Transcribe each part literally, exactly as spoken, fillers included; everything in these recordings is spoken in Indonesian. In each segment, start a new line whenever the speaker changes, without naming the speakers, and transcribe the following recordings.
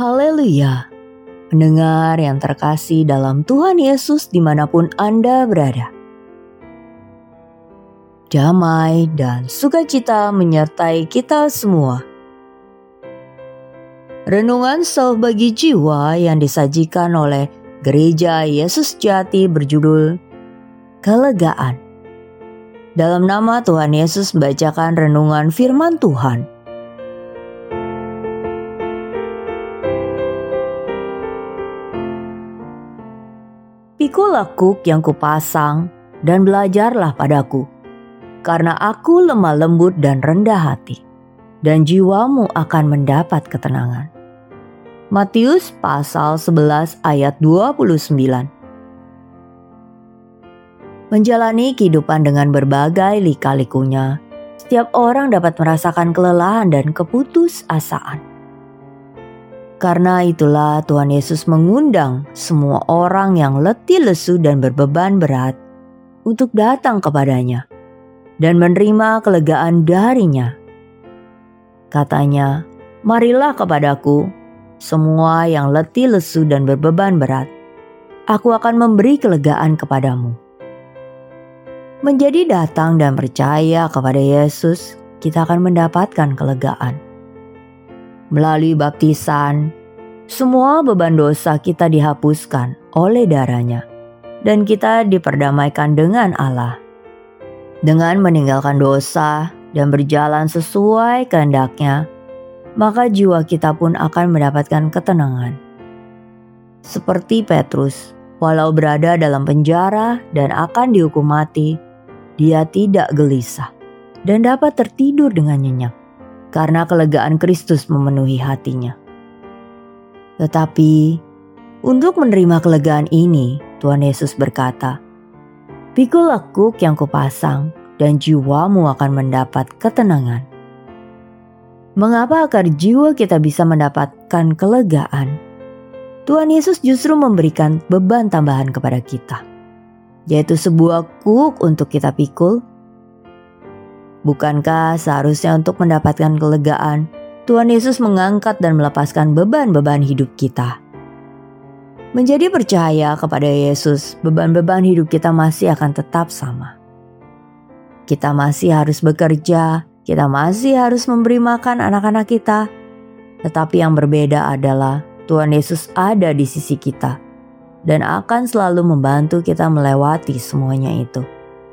Haleluya! Pendengar yang terkasih dalam Tuhan Yesus dimanapun Anda berada. Damai dan sukacita menyertai kita semua. Renungan Self bagi jiwa yang disajikan oleh Gereja Yesus Jati berjudul Kelegaan. Dalam nama Tuhan Yesus membacakan renungan firman Tuhan. Pikulah kuk yang kupasang dan belajarlah padaku, karena aku lemah lembut dan rendah hati, dan jiwamu akan mendapat ketenangan. Matius pasal sebelas ayat dua puluh sembilan. Menjalani kehidupan dengan berbagai lika-likunya, setiap orang dapat merasakan kelelahan dan keputusasaan. Karena itulah Tuhan Yesus mengundang semua orang yang letih lesu dan berbeban berat untuk datang kepadanya dan menerima kelegaan darinya. Katanya, "Marilah kepadaku, semua yang letih lesu dan berbeban berat, aku akan memberi kelegaan kepadamu." Menjadi datang dan percaya kepada Yesus, kita akan mendapatkan kelegaan. Melalui baptisan, semua beban dosa kita dihapuskan oleh darah-Nya, dan kita diperdamaikan dengan Allah. Dengan meninggalkan dosa dan berjalan sesuai kehendak-Nya, maka jiwa kita pun akan mendapatkan ketenangan. Seperti Petrus, walau berada dalam penjara dan akan dihukum mati, dia tidak gelisah dan dapat tertidur dengan nyenyak, karena kelegaan Kristus memenuhi hatinya. Tetapi, untuk menerima kelegaan ini, Tuhan Yesus berkata, "Pikulah kuk yang kupasang, dan jiwamu akan mendapat ketenangan." Mengapa agar jiwa kita bisa mendapatkan kelegaan? Tuhan Yesus justru memberikan beban tambahan kepada kita, yaitu sebuah kuk untuk kita pikul. Bukankah seharusnya untuk mendapatkan kelegaan, Tuhan Yesus mengangkat dan melepaskan beban-beban hidup kita? Menjadi percaya kepada Yesus, beban-beban hidup kita masih akan tetap sama. Kita masih harus bekerja, kita masih harus memberi makan anak-anak kita. Tetapi yang berbeda adalah Tuhan Yesus ada di sisi kita dan akan selalu membantu kita melewati semuanya itu.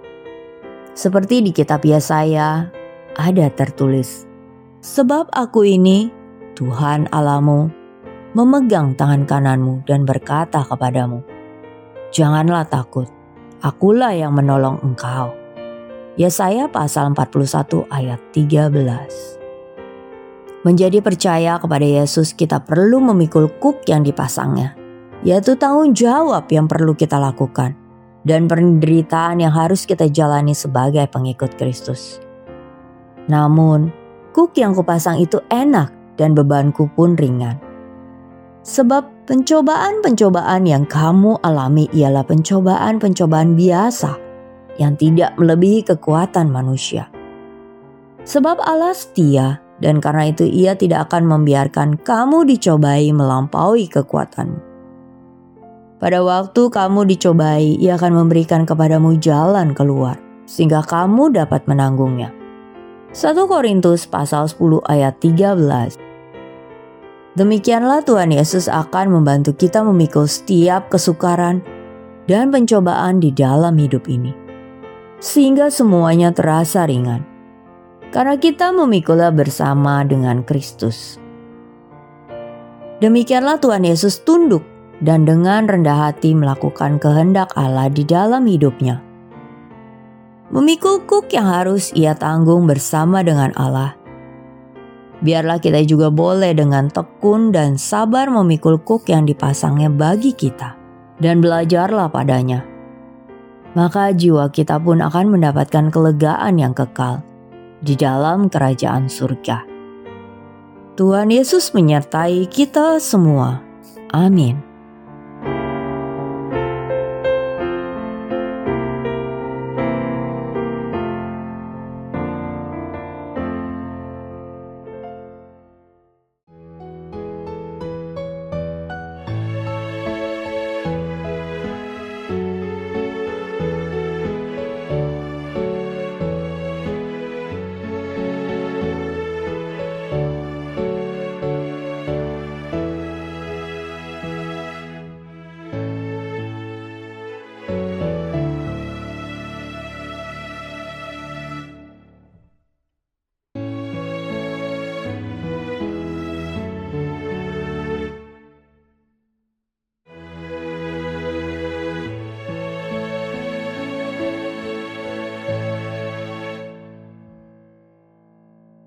Seperti di kitab Yesaya ada tertulis, "Sebab aku ini, Tuhan Allahmu, memegang tangan kananmu dan berkata kepadamu, janganlah takut, akulah yang menolong engkau." Yesaya pasal empat puluh satu ayat tiga belas. Menjadi percaya kepada Yesus, kita perlu memikul kuk yang dipasangnya, yaitu tanggung jawab yang perlu kita lakukan dan penderitaan yang harus kita jalani sebagai pengikut Kristus. Namun, kuk yang kupasang itu enak dan bebanku pun ringan. Sebab pencobaan-pencobaan yang kamu alami ialah pencobaan-pencobaan biasa yang tidak melebihi kekuatan manusia. Sebab Allah setia, dan karena itu Ia tidak akan membiarkan kamu dicobai melampaui kekuatanmu. Pada waktu kamu dicobai, Ia akan memberikan kepadamu jalan keluar, sehingga kamu dapat menanggungnya. satu Korintus pasal sepuluh ayat tiga belas. Demikianlah Tuhan Yesus akan membantu kita memikul setiap kesukaran dan pencobaan di dalam hidup ini, sehingga semuanya terasa ringan, karena kita memikulnya bersama dengan Kristus. Demikianlah Tuhan Yesus tunduk dan dengan rendah hati melakukan kehendak Allah di dalam hidupnya. Memikul kuk yang harus Ia tanggung bersama dengan Allah. Biarlah kita juga boleh dengan tekun dan sabar memikul kuk yang dipasangnya bagi kita, dan belajarlah padanya. Maka jiwa kita pun akan mendapatkan kelegaan yang kekal di dalam kerajaan surga. Tuhan Yesus menyertai kita semua. Amin.